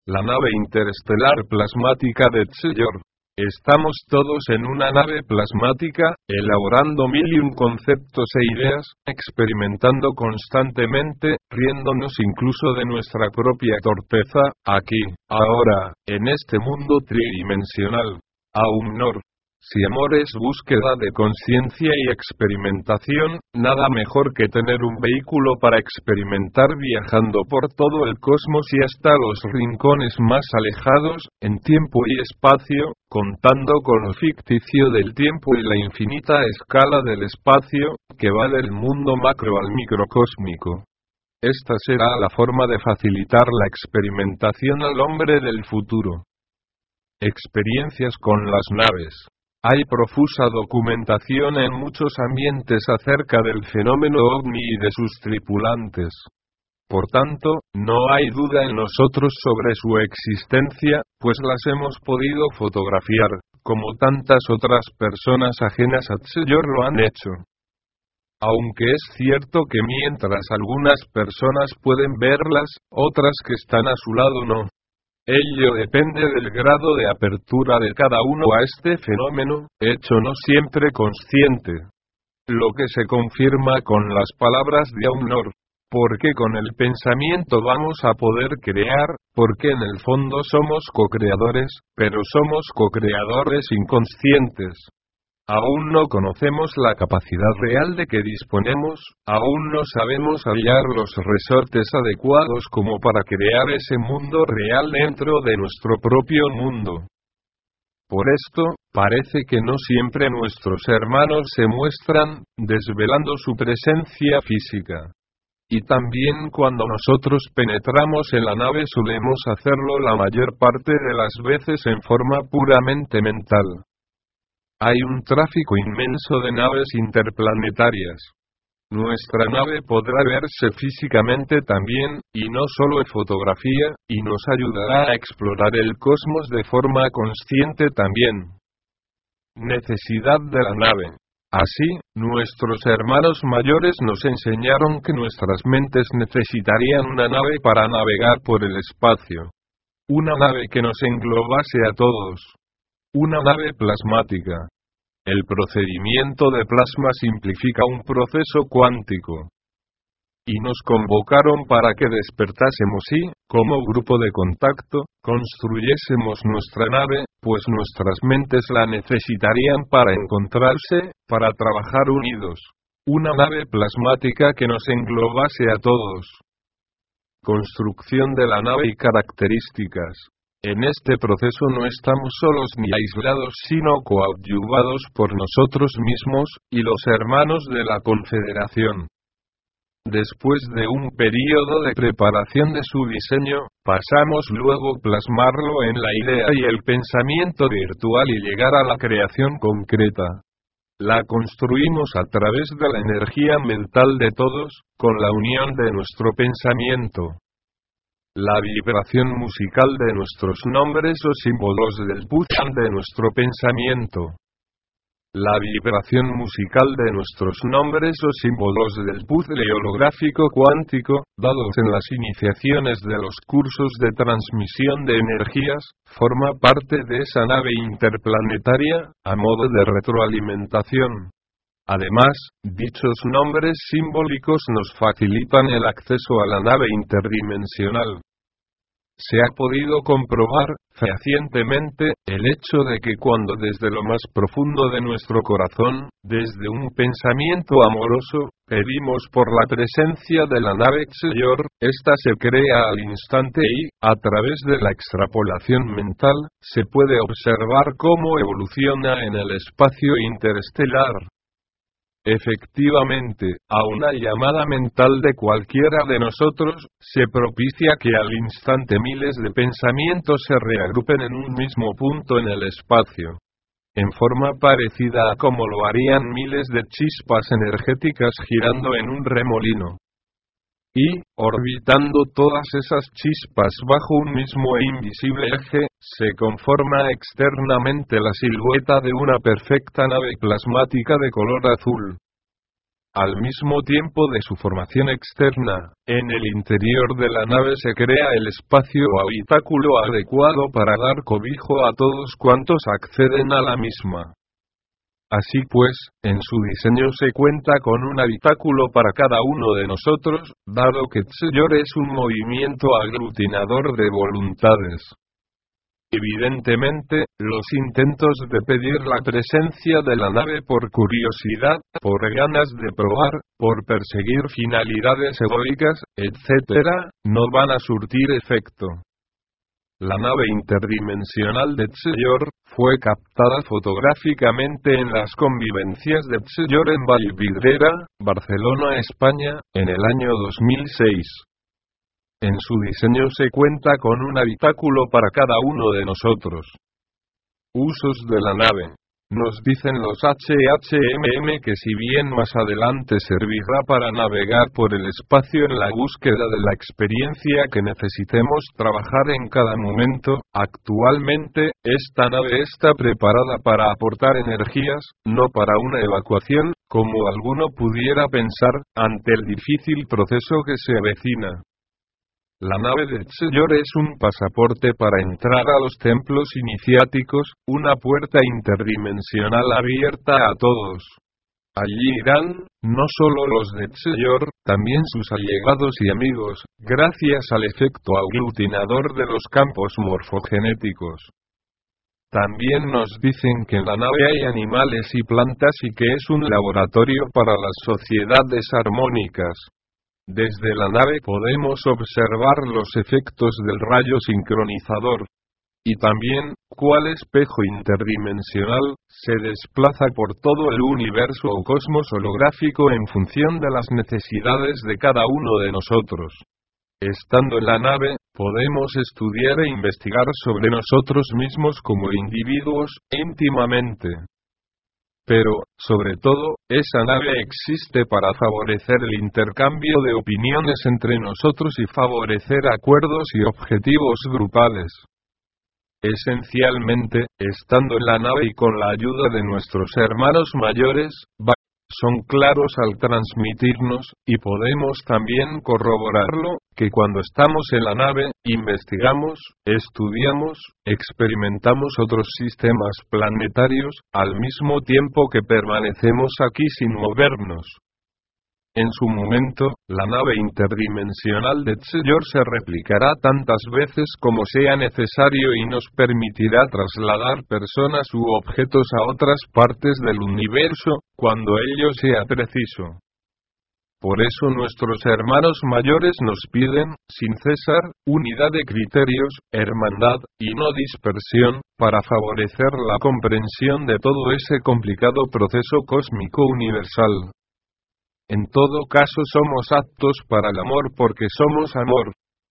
La nave interestelar plasmática de Tsellor. Estamos todos en una nave plasmática, elaborando mil y un conceptos e ideas, experimentando constantemente, riéndonos incluso de nuestra propia torpeza, aquí, ahora, en este mundo tridimensional. Aumnor. Si amor es búsqueda de conciencia y experimentación, nada mejor que tener un vehículo para experimentar viajando por todo el cosmos y hasta los rincones más alejados, en tiempo y espacio, contando con lo ficticio del tiempo y la infinita escala del espacio, que va del mundo macro al microcósmico. Esta será la forma de facilitar la experimentación al hombre del futuro. Experiencias con las naves. Hay profusa documentación en muchos ambientes acerca del fenómeno ovni y de sus tripulantes. Por tanto, no hay duda en nosotros sobre su existencia, pues las hemos podido fotografiar, como tantas otras personas ajenas a Tsellor lo han hecho. Aunque es cierto que mientras algunas personas pueden verlas, otras que están a su lado no. Ello depende del grado de apertura de cada uno a este fenómeno, hecho no siempre consciente. Lo que se confirma con las palabras de Aumnor. Porque con el pensamiento vamos a poder crear, porque en el fondo somos co-creadores, pero somos co-creadores inconscientes. Aún no conocemos la capacidad real de que disponemos, aún no sabemos hallar los resortes adecuados como para crear ese mundo real dentro de nuestro propio mundo. Por esto, parece que no siempre nuestros hermanos se muestran, desvelando su presencia física. Y también cuando nosotros penetramos en la nave solemos hacerlo la mayor parte de las veces en forma puramente mental. Hay un tráfico inmenso de naves interplanetarias. Nuestra nave podrá verse físicamente también, y no solo en fotografía, y nos ayudará a explorar el cosmos de forma consciente también. Necesidad de la nave. Así, nuestros hermanos mayores nos enseñaron que nuestras mentes necesitarían una nave para navegar por el espacio. Una nave que nos englobase a todos. Una nave plasmática. El procedimiento de plasma simplifica un proceso cuántico. Y nos convocaron para que despertásemos y, como grupo de contacto, construyésemos nuestra nave, pues nuestras mentes la necesitarían para encontrarse, para trabajar unidos. Una nave plasmática que nos englobase a todos. Construcción de la nave y características. En este proceso no estamos solos ni aislados sino coadyuvados por nosotros mismos, y los hermanos de la Confederación. Después de un período de preparación de su diseño, pasamos luego a plasmarlo en la idea y el pensamiento virtual y llegar a la creación concreta. La construimos a través de la energía mental de todos, con la unión de nuestro pensamiento. La vibración musical de nuestros nombres o símbolos del Buchan de nuestro pensamiento. La vibración musical de nuestros nombres o símbolos del puzzle holográfico cuántico, dados en las iniciaciones de los cursos de transmisión de energías, forma parte de esa nave interplanetaria, a modo de retroalimentación. Además, dichos nombres simbólicos nos facilitan el acceso a la nave interdimensional. Se ha podido comprobar, fehacientemente, el hecho de que cuando desde lo más profundo de nuestro corazón, desde un pensamiento amoroso, pedimos por la presencia de la nave Tsellor, ésta se crea al instante y, a través de la extrapolación mental, se puede observar cómo evoluciona en el espacio interestelar. Efectivamente, a una llamada mental de cualquiera de nosotros, se propicia que al instante miles de pensamientos se reagrupen en un mismo punto en el espacio. En forma parecida a como lo harían miles de chispas energéticas girando en un remolino. Y, orbitando todas esas chispas bajo un mismo e invisible eje, se conforma externamente la silueta de una perfecta nave plasmática de color azul. Al mismo tiempo de su formación externa, en el interior de la nave se crea el espacio o habitáculo adecuado para dar cobijo a todos cuantos acceden a la misma. Así pues, en su diseño se cuenta con un habitáculo para cada uno de nosotros, dado que Tseyor es un movimiento aglutinador de voluntades. Evidentemente, los intentos de pedir la presencia de la nave por curiosidad, por ganas de probar, por perseguir finalidades egoicas, etc., no van a surtir efecto. La nave interdimensional de Tseyor fue captada fotográficamente en las convivencias de Tseyor en Vallvidrera, Barcelona, España, en el año 2006. En su diseño se cuenta con un habitáculo para cada uno de nosotros. Usos de la nave. Nos dicen los HHMM que si bien más adelante servirá para navegar por el espacio en la búsqueda de la experiencia que necesitemos trabajar en cada momento, actualmente, esta nave está preparada para aportar energías, no para una evacuación, como alguno pudiera pensar, ante el difícil proceso que se avecina. La nave de Tseyor es un pasaporte para entrar a los templos iniciáticos, una puerta interdimensional abierta a todos. Allí irán, no solo los de Tseyor, también sus allegados y amigos, gracias al efecto aglutinador de los campos morfogenéticos. También nos dicen que en la nave hay animales y plantas y que es un laboratorio para las sociedades armónicas. Desde la nave podemos observar los efectos del rayo sincronizador. Y también, cuál espejo interdimensional, se desplaza por todo el universo o cosmos holográfico en función de las necesidades de cada uno de nosotros. Estando en la nave, podemos estudiar e investigar sobre nosotros mismos como individuos, íntimamente. Pero, sobre todo, esa nave existe para favorecer el intercambio de opiniones entre nosotros y favorecer acuerdos y objetivos grupales. Esencialmente, estando en la nave y con la ayuda de nuestros hermanos mayores, son claros al transmitirnos, y podemos también corroborarlo, que cuando estamos en la nave, investigamos, estudiamos, experimentamos otros sistemas planetarios, al mismo tiempo que permanecemos aquí sin movernos. En su momento, la nave interdimensional de Tseyor se replicará tantas veces como sea necesario y nos permitirá trasladar personas u objetos a otras partes del universo, cuando ello sea preciso. Por eso nuestros hermanos mayores nos piden, sin cesar, unidad de criterios, hermandad, y no dispersión, para favorecer la comprensión de todo ese complicado proceso cósmico universal. En todo caso somos aptos para el amor porque somos amor.